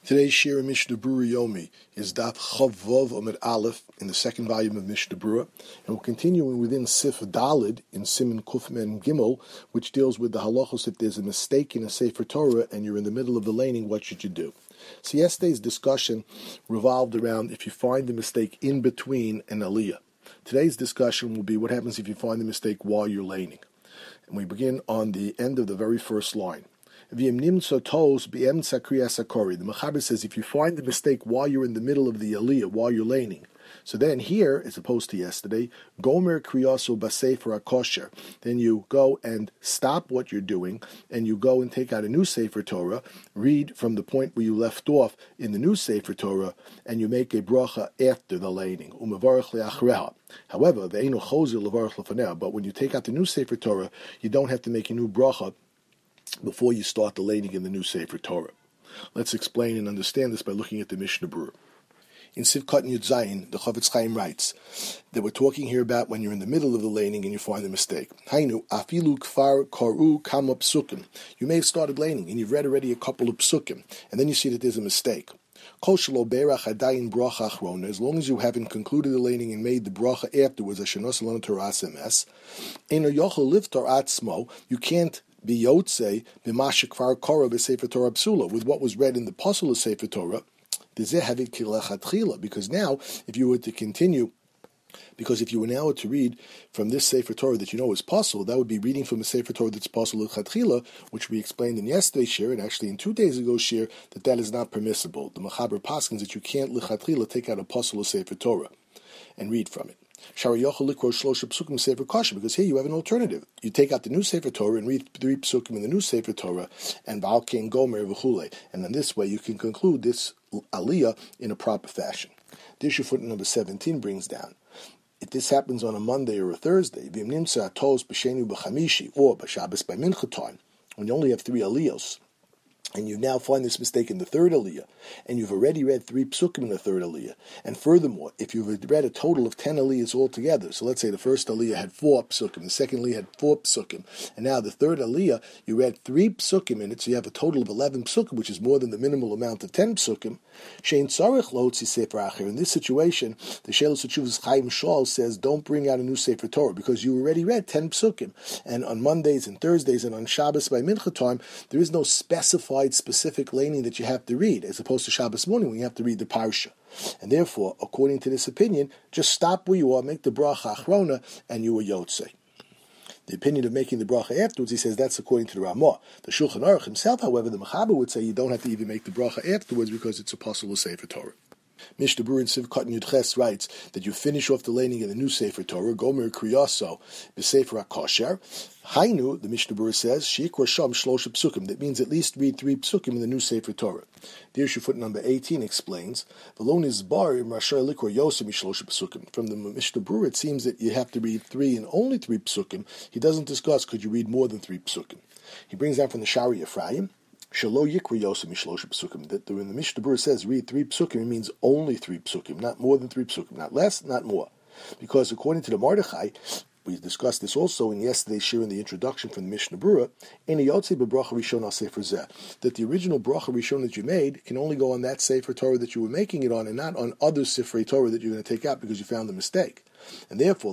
Today's shir in Mishnah Berurah Yomi is Daf Chav Vov Amud Aleph in the second volume of Mishnah Berurah, and we're continuing within Sif Dalid in Siman Kuf Mem Gimel, which deals with the halachos if there's a mistake in a Sefer Torah and you're in the middle of the laning, what should you do? So yesterday's discussion revolved around if you find the mistake in between an aliyah. Today's discussion will be what happens if you find the mistake while you're laning. And we begin on the end of the very first line. The Mechaber says if you find the mistake while you're in the middle of the aliyah, while you're laning, so then here, as opposed to yesterday, Gomer Kriyaso Basefer HaKosher, then you go and stop what you're doing, and you go and take out a new Sefer Torah, read from the point where you left off in the new Sefer Torah, and you make a bracha after the laning. However, but when you take out the new Sefer Torah, you don't have to make a new bracha before you start the laning in the new Sefer Torah. Let's explain and understand this by looking at the Mishnah Berurah. In Sivkat Yud Zayin, the Chofetz Chaim writes that we're talking here about when you're in the middle of the laning and you find a mistake. Hainu afilu kfar karu kama psukim. You may have started laning and you've read already a couple of psukim, and then you see that there's a mistake. As long as you haven't concluded the laning and made the bracha afterwards, you can't be yotze b'mashik far korah b'sefer Torah psula with what was read in the pasuk of Sefer Torah. Because now, if you were to continue, because if you were now to read from this Sefer Torah that you know is pasul, that would be reading from a Sefer Torah that's pasul l'chatchila, which we explained in yesterday's shir, and actually in 2 days ago shir, that is not permissible. The Mechaber paskins that you can't l'chatchila take out a pasul Sefer Torah and read from it. Because here you have an alternative. You take out the new Sefer Torah and read 3 psukim in the new Sefer Torah, and Valkein Gomer v'chule, and then this way you can conclude this aliyah in a proper fashion. This footnote number 17 brings down. If this happens on a Monday or a Thursday, or b'Shabbos by mincha time, when you only have 3 aliyos, and you now find this mistake in the third aliyah, and you've already read 3 psukim in the third aliyah, and furthermore, if you've read a total of 10 aliyahs altogether, so let's say the first aliyah had 4 psukim, the second aliyah had 4 psukim, and now the third aliyah, you read 3 psukim in it, so you have a total of 11 psukim, which is more than the minimal amount of 10 psukim. Shein tzarich lo tzii sefer acher. In this situation, the Shelos HaTshuvos Chaim Shal says, don't bring out a new Sefer Torah, because you already read 10 psukim, and on Mondays and Thursdays and on Shabbos by mincha time, there is no specific laning that you have to read, as opposed to Shabbos morning when you have to read the parsha. And therefore, according to this opinion, just stop where you are, make the bracha achrona, and you are yotzei. The opinion of making the bracha afterwards, he says that's according to the Ramah. The Shulchan Aruch himself, however, the Mechaber would say you don't have to even make the bracha afterwards because it's a pasul of Sefer Torah. Mishnah Berurah in Sivkat Yud Ches writes that you finish off the laning in the new Sefer Torah, Gomer Kriyaso b'Sefer HaKosher. Hainu, the Mishnah Berurah says, Shikra Sham Shlosh Psukim. That means at least read 3 psukim in the new Sefer Torah. The issue footnote number 18 explains, V'lo nizbar im Rashar Likor Yosem Shlosh Psukim. From the Mishnah Berurah, it seems that you have to read 3 and only 3 psukim. He doesn't discuss could you read more than 3 psukim. He brings down from the Shari Ephraim, Shelo Yikra Yosem Shlosh Psukim. That when the Mishnah Berurah says read 3 psukim, it means only 3 psukim, not more than 3 psukim, not less, not more. Because according to the Mordechai, we discussed this also in yesterday's shir in the introduction from the Mishnah Berurah, that the original bracha rishon that you made can only go on that Sefer Torah that you were making it on, and not on other Sefer Torah that you're going to take out because you found the mistake. And therefore,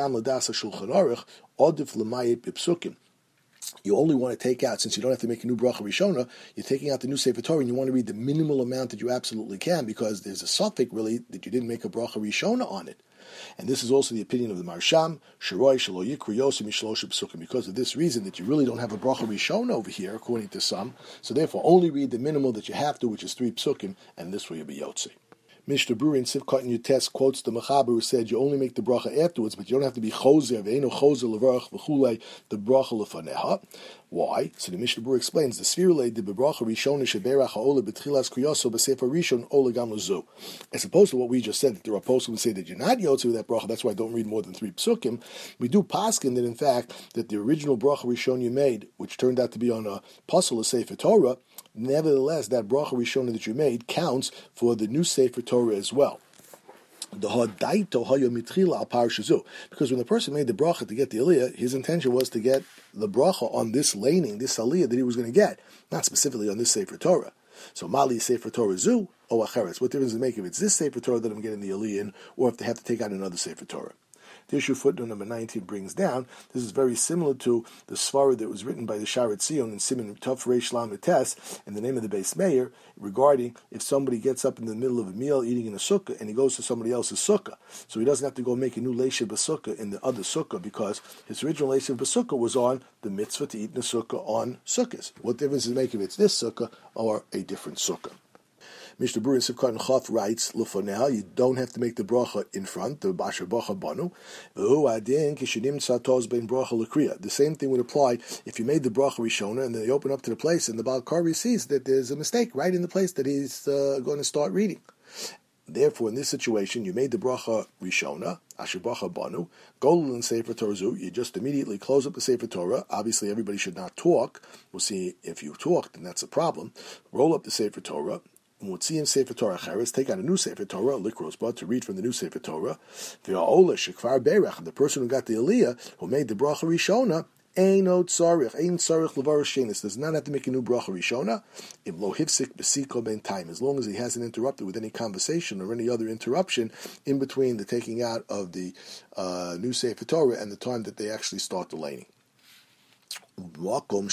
you only want to take out, since you don't have to make a new bracha rishona, you're taking out the new Sefer Torah and you want to read the minimal amount that you absolutely can, because there's a suffix really that you didn't make a bracha rishona on it. And this is also the opinion of the Marsham, Shiroi Shelo Yikra Yosem Mishlosh Psukim. Because of this reason that you really don't have a bracha rishona over here, according to some, so therefore only read the minimal that you have to, which is 3 psukim, and this way you'll be yotze. Mishnah Berurah in Sivkat Yud Tes quotes the Mechaber who said you only make the bracha afterwards, but you don't have to be chozer, ve'eno chozer levarach v'chulei, the bracha lefaneha. Why? So the Mishnah Berurah explains the svirulei de bebracha rishona sheberach ha'ola betchilas kriyaso b'sefer rishon ola gam lezu. As opposed to what we just said, that the Raposim would say that you're not yotze with that bracha, that's why I don't read more than 3 psukim. We do paskin that in fact that the original bracha rishon you made, which turned out to be on a pasul of Sefer Torah, nevertheless that bracha rishona that you made counts for the new Sefer Torah as well. Because when the person made the bracha to get the aliyah, his intention was to get the bracha on this laning, this aliyah that he was going to get, not specifically on this Sefer Torah. So Mali Sefer Torah Zu, or Acheres. What difference does it make if it's this Sefer Torah that I'm getting the Aliyah in, or if they have to take out another Sefer Torah? The issue footnote number 19 brings down, this is very similar to the Svara that was written by the Sharet Zion in Siman Tov Reish Lamed Tes in the name of the Beis Meir, regarding if somebody gets up in the middle of a meal eating in a sukkah and he goes to somebody else's sukkah. So he doesn't have to go make a new Leisha B'sukkah in the other sukkah because his original Leisha B'sukkah was on the mitzvah to eat in a sukkah on sukkahs. What difference does it make if it's this sukkah or a different sukkah? Mishnah Berurah in Sivkot and Chaf writes, L'fonel, you don't have to make the bracha in front, the Basher Bracha Banu. The same thing would apply if you made the bracha Rishona and then you open up to the place and the Baal Kari sees that there's a mistake right in the place that he's going to start reading. Therefore, in this situation, you made the bracha Rishona, Asher Bracha Banu, Golul and Sefer Torah Zu, you just immediately close up the Sefer Torah. Obviously, everybody should not talk. We'll see if you talk, then that's a problem. Roll up the Sefer Torah. Mutziim Sefer Torah Cheres, take out a new Sefer Torah, Likrosba, to read from the new Sefer Torah. V'ha'olah shekvar berach, the person who got the Aliyah, who made the bracha Rishona, Eino tzarich, ein tzarich levar shenis, does not have to make a new bracha Rishona, im lo hifsik besiko ben time, as long as he hasn't interrupted with any conversation or any other interruption in between the taking out of the new Sefer Torah and the time that they actually start the laning. But in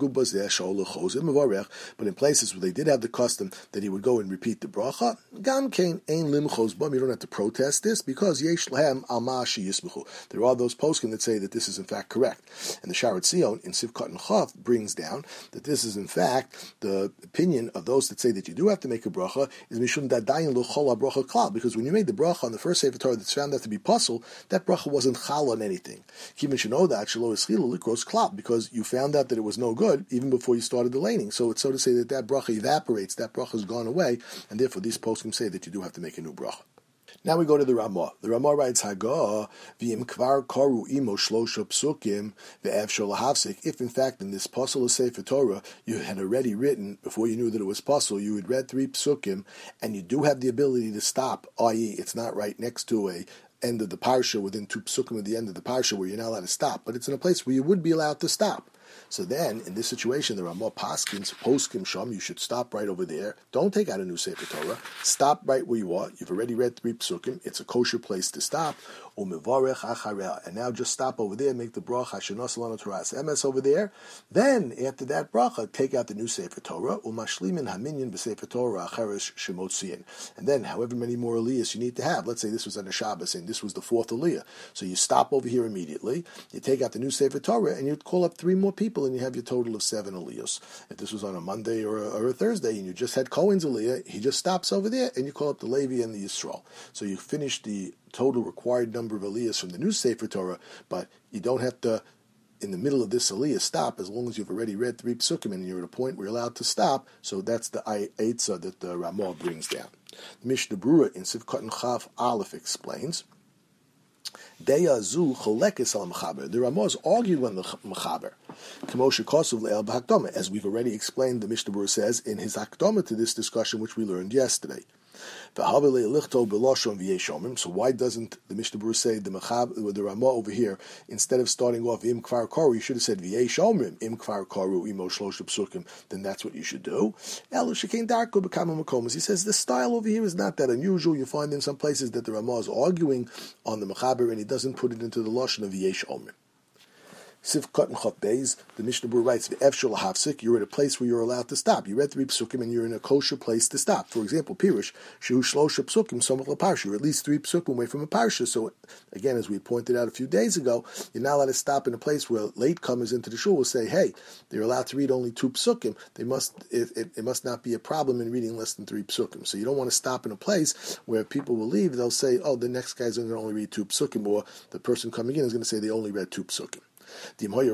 places where they did have the custom that he would go and repeat the bracha, you don't have to protest this because there are those poskim that say that this is in fact correct. And the Sharet Zion in Sivkot and Chaf brings down that this is in fact the opinion of those that say that you do have to make a bracha is mishum dadayin lo chol bracha klal, because when you made the bracha on the first Sefer Torah that's found out to be puzzle, that bracha wasn't chal on anything. Kivin sheno that shelo ischilu likros klal, because you found out that it was no good even before you started the laning. So it's so to say that bracha evaporates, that bracha has gone away, and therefore these poskim say that you do have to make a new bracha. Now we go to the Ramah. The Ramah writes, Hagah, v'im kvar karu imo shlosha psukim ve'ev sholahavsik. If in fact in this pasal of Sefer Torah you had already written, before you knew that it was pasal, you had read 3 psukim, and you do have the ability to stop, i.e. it's not right next to a end of the parsha, within 2 psukim at the end of the parsha where you're not allowed to stop, but it's in a place where you would be allowed to stop. So then, in this situation, there are more paskins, poskim sham, you should stop right over there. Don't take out a new Sefer Torah. Stop right where you are. You've already read 3 psukim. It's a kosher place to stop. And now just stop over there, make the bracha Hashanos Lano Toras Emes over there. Then, after that bracha, take out the new Sefer Torah, umashlimin haminyan b'Sefer Torah acheres shemotziin. And then, however many more aliyahs you need to have, let's say this was on a Shabbos and this was the 4th aliyah. So you stop over here immediately, you take out the new Sefer Torah, and you call up 3 more people, and you have your total of 7 aliyahs. If this was on a Monday or a Thursday, and you just had Cohen's aliyah, he just stops over there, and you call up the Levi and the Yisrael. So you finish the total required number of aliyahs from the new Sefer Torah, but you don't have to, in the middle of this aliyah, stop, as long as you've already read 3 psukim and you're at a point where you're allowed to stop. So that's the Eitzah that the Ramah brings down. The Mishnah Berurah in Sivkot and Chaf Aleph explains, the Ramahs argued on the Mechaber. As we've already explained, the Mishnah Berurah says in his Hakdama to this discussion, which we learned yesterday. So why doesn't the Mishnah Berurah say the Ramah over here, instead of starting off im kvar karu, you should have said v'yei shomrim im kvar karu imo shlosha psukim? Then that's what you should do. He says the style over here is not that unusual. You find in some places that the Ramah is arguing on the Mechaber and he doesn't put it into the lashon of v'yei shomrim. Sivkot and Chaf Beis, the Mishnah Berurah writes, "V'ev shel hafsik." You're at a place where you're allowed to stop. You read 3 psukim and you're in a kosher place to stop. For example, Pirush shehu shlosha psukim samach leparsha. You're at least 3 psukim away from a parsha. So again, as we pointed out a few days ago, you're not allowed to stop in a place where latecomers into the shul will say, "Hey, they're allowed to read only 2 psukim. It must not be a problem in reading less than 3 psukim." So you don't want to stop in a place where people will leave. They'll say, "Oh, the next guy's going to only read 2 psukim," or the person coming in is going to say they only read 2 psukim. Because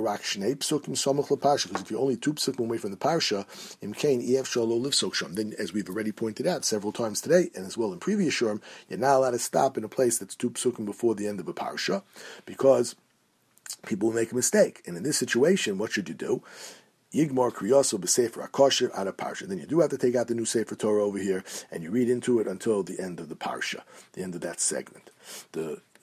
if you're only 2 psukim away from the parsha, then, as we've already pointed out several times today, and as well in previous shurim, you're not allowed to stop in a place that's 2 psukim before the end of a parsha, because people will make a mistake. And in this situation, what should you do? Yigmar kriyaso b'sefer hakosher out of parsha. Then you do have to take out the new Sefer Torah over here, and you read into it until the end of the parsha, the end of that segment. The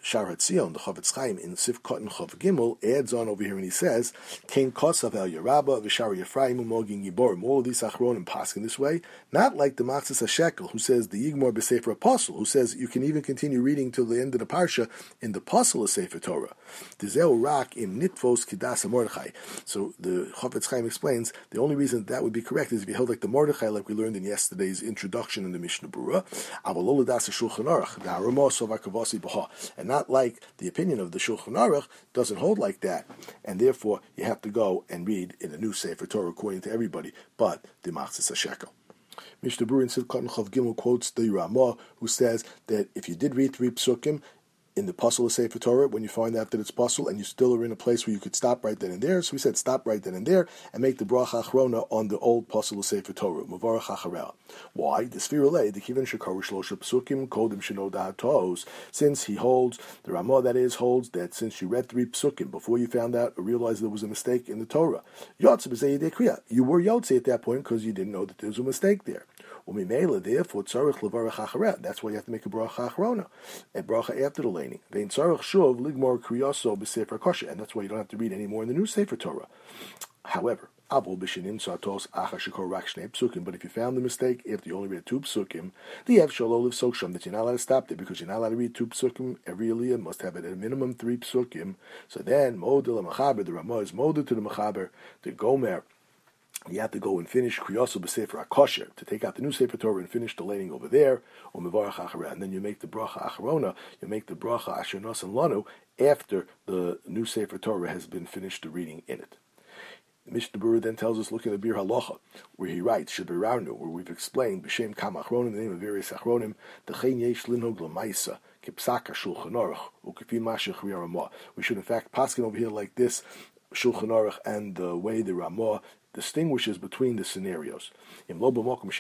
Shar HaTzion, the Chavetz Chaim, in Sif Kotten Chav Gimel, adds on over here and he says, Kain Kosav El Yerabba, V'Shar Yefraim, Umogin Giborim. All of these Achronim pass in this way, not like the Machzis HaShekel, who says the Yigmor B'Sefer Apostle, who says you can even continue reading till the end of the Parsha in the Apostle of Sefer Torah. Dizeu Rak im Nitvos Kidas Mordechai. So the Chavetz Chaim explains the only reason that would be correct is if you held like the Mordechai, like we learned in yesterday's introduction in the Mishnah Berurah, Avaloladas Shulchan Aruch, the Haramos of Akavasi Baha, and not like the opinion of the Shulchan Aruch doesn't hold like that, and therefore you have to go and read in a new Sefer Torah according to everybody, but the Machzis HaShekel. Mishnah Berurah in Sivkot Chav Gimel quotes the Ramah, who says that if you did read 3 psukim in the Puzzle of Sefer Torah, when you find out that it's puzzle, and you still are in a place where you could stop right then and there, so we said stop right then and there, and make the bracha achrona on the old Puzzle of Sefer Torah, Mavarach Acharel. Why? The Sfirulei, the Kivan Shekar Shlosha Psukim, Kodim Sheno Dahatos, since he holds, the Ramah that is, holds that since you read 3 psukim before you found out or realized there was a mistake in the Torah, Yotze B'Zei Yedei Kriya, you were Yotze at that point because you didn't know that there was a mistake there. Therefore, tzarich levarach achareh. That's why you have to make a bracha achrona, a bracha after the laning. Vein tzarich shuv ligmor kriyaso b'sefer kosher, and that's why you don't have to read any more in the new Sefer Torah. However, avol b'shenim satos achar shekor rak shnei psukim. But if you found the mistake after you only read 2 psukim, the ev shalo liv soksham, that you're not allowed to stop there because you're not allowed to read 2 psukim. Every aliyah must have at a minimum 3 psukim. So then, model machaber, the Ramah is model to the machaber, the gomer. You have to go and finish Kriyasu b'Sefer HaKosher, to take out the new Sefer Torah and finish the laning over there, or Mevarach Achareh, and then you make the bracha Acharona, you make the bracha Asher Nosan Lanu, after the new Sefer Torah has been finished the reading in it. The Mishnah Berurah then tells us, look at the Bir Halacha, where he writes, Shebirarnu, where we've explained, B'Shem Kam Achronim, the name of various Achronim, D'chein yesh linhog l'maisa, Kipsaka Shulchan Aruch, U'kifi Mashech Ramah. We should in fact paskin over here like this, Shulchan Aruch, and the way the Ramah distinguishes between the scenarios. Unless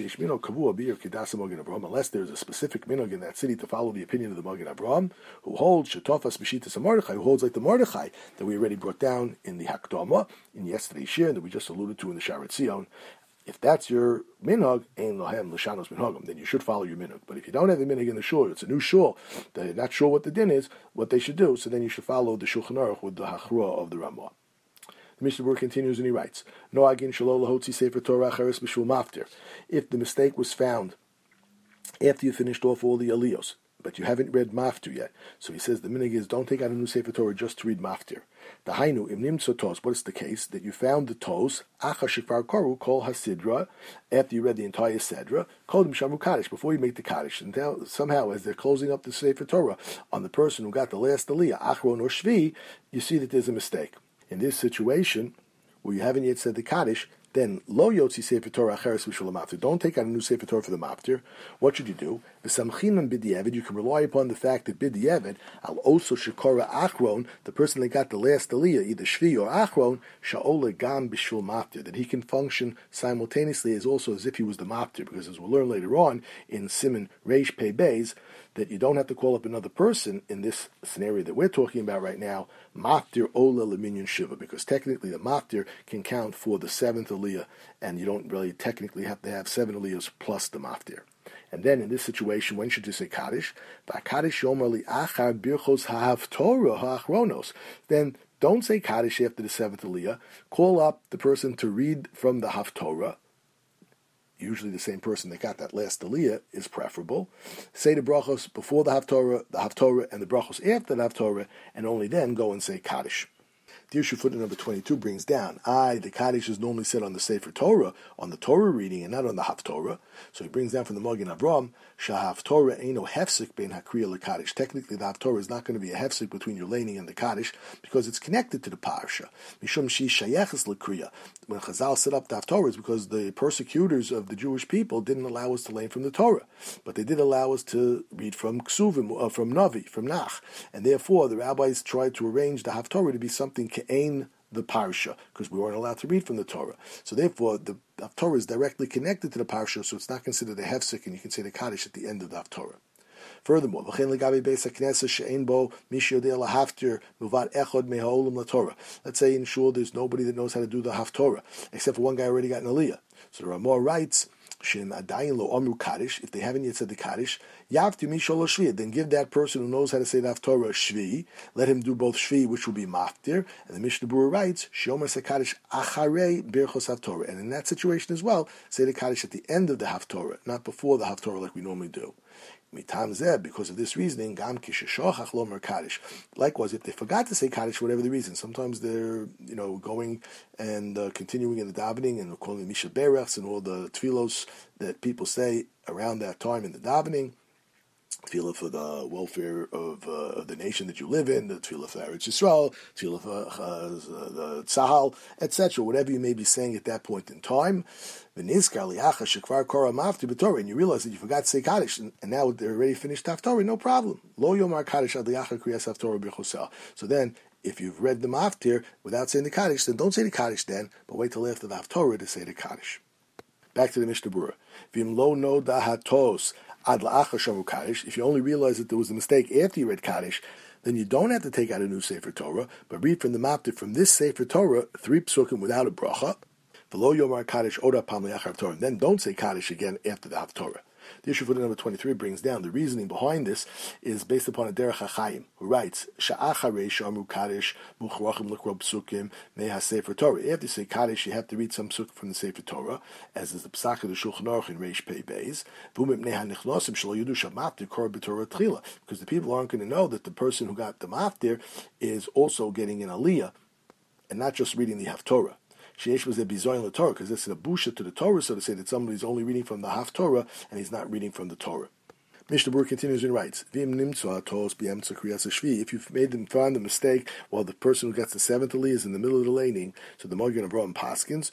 there's a specific minog in that city to follow the opinion of the Magen Avraham, who holds Shetofas B'Shitas Mordechai, who holds like the Mordechai that we already brought down in the Hakdama in yesterday's shir that we just alluded to in the Shar HaTzion. If that's your minog, ein lohem l'shanos minhagim, then you should follow your minog. But if you don't have a minog in the shul, it's a new shul, they're not sure what the din is, what they should do, so then you should follow the Shulchan Aruch with the Hachra of the Ramah. The Mishnah Berurah continues and he writes, Noagin shelo lahotzi sefer Torah acheres b'shul maftir. If the mistake was found after you finished off all the aliyos, but you haven't read maftir yet, so he says the minhag is don't take out a new sefer Torah just to read maftir. The hainu im nimtzo tos. What is the case that you found the tos acha shifar koru kol hasidra after you read the entire sedra kodim shamu kaddish before you make the kaddish, and somehow as they're closing up the sefer Torah on the person who got the last aliyah achron or shvi, you see that there's a mistake. In this situation, where you haven't yet said the Kaddish, then lo yotzi sefer Torah acheres b'shul maftir. Don't take out a new sefer Torah for the maftir. What should you do? V'samchinan b'di'evid. You can rely upon the fact that b'di'evid al oso shekora achron, the person that got the last aliyah, either shvi or achron, sha'ola gam b'shul maftir, that he can function simultaneously as if he was the maftir. Because as we'll learn later on in Siman Reish Pei Beis, that you don't have to call up another person in this scenario that we're talking about right now, maftir ola leminyan shiva, because technically the maftir can count for the 7th aliyah, and you don't really technically have to have 7 aliyahs plus the maftir. And then in this situation, when should you say Kaddish? Kaddish yomer li achar birchos ha'havtorah ha'achronos. Then don't say Kaddish after the 7th aliyah. Call up the person to read from the Haftorah. Usually the same person that got that last aliyah is preferable. Say the brachos before the Haftorah, and the brachos after the Haftorah, and only then go and say Kaddish. The issue footnote number 22 brings down, the Kaddish is normally said on the Sefer Torah, on the Torah reading, and not on the Haftorah. So he brings down from the Magen Avraham, Shahaftorah eino hefsik bein hakriya lekaddish. Technically, the Haftorah is not going to be a hefsik between your laning and the Kaddish, because it's connected to the Parsha. Mishum shi shayeches lekriya. When Chazal set up the Haftorah, it's because the persecutors of the Jewish people didn't allow us to lane from the Torah, but they did allow us to read from Ksuvim, from Navi, from Nach, and therefore the rabbis tried to arrange the Haftorah to be something ke'ein the Parsha, because we weren't allowed to read from the Torah. So therefore, the Haftorah is directly connected to the Parsha, so it's not considered a hefsek, and you can say the Kaddish at the end of the Haftorah. Furthermore, let's say in shul there's nobody that knows how to do the Haftorah, except for one guy already got an aliyah. So the Ramah writes Shem adayin lo amru kaddish. If they haven't yet said the kaddish, yavti mishol shvi. Then give that person who knows how to say the haftorah shvi. Let him do both shvi, which will be maftir. And the Mishnah Berurah writes, shomer se kaddish acharei birchos haftorah. And in that situation as well, say the kaddish at the end of the haftorah, not before the haftorah like we normally do. Because of this reasoning, gam kishishochach lomer kaddish. Likewise, if they forgot to say kaddish for whatever the reason, sometimes they're going and continuing in the davening and calling misha berachs and all the tefillos that people say around that time in the davening. Tefillah for the welfare of the nation that you live in, the tefillah for Eretz Yisrael, tefillah for the Tzahal, etc. Whatever you may be saying at that point in time. And you realize that you forgot to say Kaddish, and now they're already finished Haftorah, no problem. Lo yomar Kaddish ad liachar kriyas Haftorah b'chosel. So then, if you've read the Maftir without saying the Kaddish, then don't say the Kaddish then, but wait till after the Haftorah to say the Kaddish. Back to the Mishnah Berurah. V'im lo no dahatos ad la'achar shavu Kaddish. If you only realize that there was a mistake after you read Kaddish, then you don't have to take out a new Sefer Torah, but read from the Maftir from this Sefer Torah 3 psukim without a bracha. V'lo yomar Kaddish oda pam liachar Torah. Then don't say Kaddish again after the Haftorah. The issue for the number 23 brings down the reasoning behind this is based upon a Derech HaChaim, who writes, Sha'acharei shamru Kaddish muchrachim l'kro psukim meha Sefer Torah. After you say Kaddish, you have to read some psukim from the Sefer Torah, as is the Pesach of the Shulchan Aruch in Reish Pei Beis. Because the people aren't going to know that the person who got the maftir is also getting an aliyah, and not just reading the Haftorah. Sheish was a bizoyin la Torah, because it's a busha to the Torah, so to say that somebody's only reading from the Haftorah and he's not reading from the Torah. Mishnah Berurah continues and writes, if you've made them find the mistake while the person who gets the 7th aliyah is in the middle of the laning, so the Magen Avraham paskins,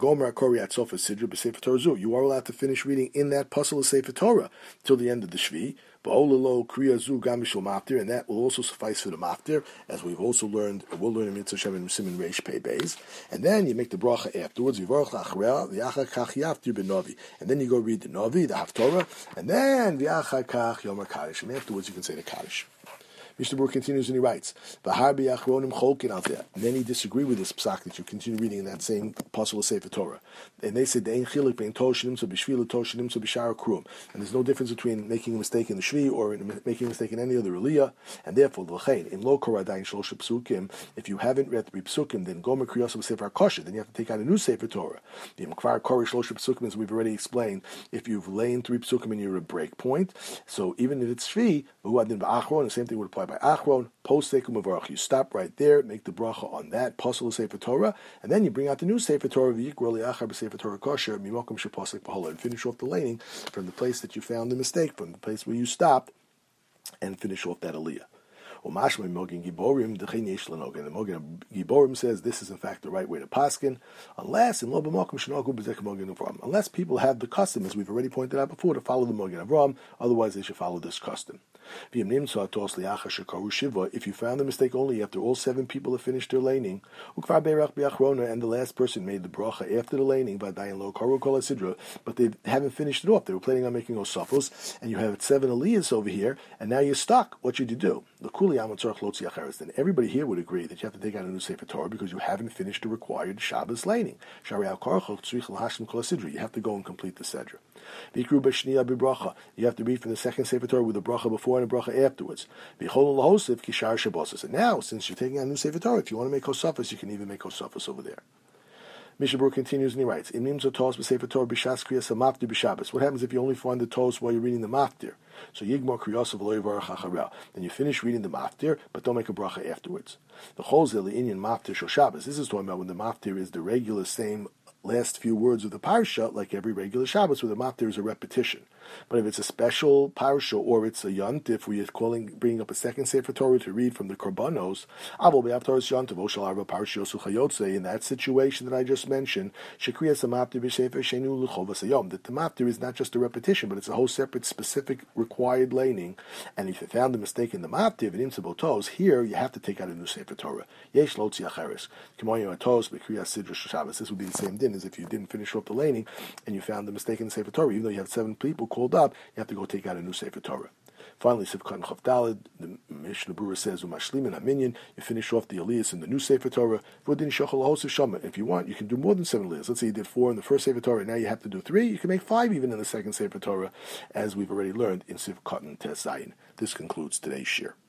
you are allowed to finish reading in that puzzle of Sefer Torah till the end of the Shvi, and that will also suffice for the maftir, as we've also learned, we'll learn in Mitzvah Shem and Siman Reish Pei Beis. And then you make the bracha afterwards, and then you go read the Navi, the Haftorah, and then afterwards you can say the Kaddish. Mishnah Berurah continues and he writes, many disagree with this psak that you continue reading in that same puzzle of Sefer Torah. And they said, and there's no difference between making a mistake in the Shvi or making a mistake in any other aliyah. And therefore, if you haven't read 3 psukim, then gomer kriyos b'sefer HaKosher, then you have to take out a new Sefer Torah. As we've already explained, if you've lain 3 psukim and you're at a break point, so even if it's Shvi, the same thing would apply by Achron, post Sekum Avarach. You stop right there, make the bracha on that puzzle of Sefer Torah, and then you bring out the new Sefer Torah, Sefer Torah Kosher, Mimokum Shepasek B'Hola, and finish off the laning from the place that you found the mistake, from the place where you stopped, and finish off that aliyah. The Mogen Giborim says this is in fact the right way to paskin, unless people have the custom, as we've already pointed out before, to follow the Mogen Avram. Otherwise, they should follow this custom. If you found the mistake only after all 7 people have finished their laning, and the last person made the bracha after the laning, but they haven't finished it off, they were planning on making osafos, and you have 7 aliyahs over here, and now you're stuck. What should you do? Then everybody here would agree that you have to take out a new Sefer Torah because you haven't finished the required Shabbos laning. You have to go and complete the Sedra. You have to read from the second Sefer Torah with a bracha before and a bracha afterwards. And now, since you're taking out a new Sefer Torah, if you want to make Hosafos, you can even make Hosafos over there. Mishnah Berurah continues and he writes, what happens if you only find the Tos while you're reading the Maftir? So Yigmar Kriyasa V'lo Yivarach Achareh. Then you finish reading the Maftir, but don't make a bracha afterwards. The Chol Zeh Li'inyan Maftir Shel Shabbos. This is talking about when the Maftir is the regular same last few words of the parsha, like every regular Shabbos, where the Maftir is a repetition. But if it's a special parsha or it's a yontif where you're bringing up a second Sefer Torah to read from the Korbanos, in that situation that I just mentioned, that the Maftir is not just a repetition, but it's a whole separate, specific, required laning. And if you found a mistake in the Maftir, here you have to take out a new Sefer Torah. This would be the same din as if you didn't finish off the laning and you found the mistake in the Sefer Torah. Even though you have 7 people called up, you have to go take out a new Sefer Torah. Finally, Sivkat and Chavdalid, the Mishnah Berurah says, Umashlim and Haminyan, you finish off the Aliyahs in the new Sefer Torah. If you want, you can do more than 7 Aliyahs. Let's say you did 4 in the first Sefer Torah, now you have to do 3. You can make 5 even in the second Sefer Torah, as we've already learned in Sivkat and Tes Zayin. This concludes today's shir.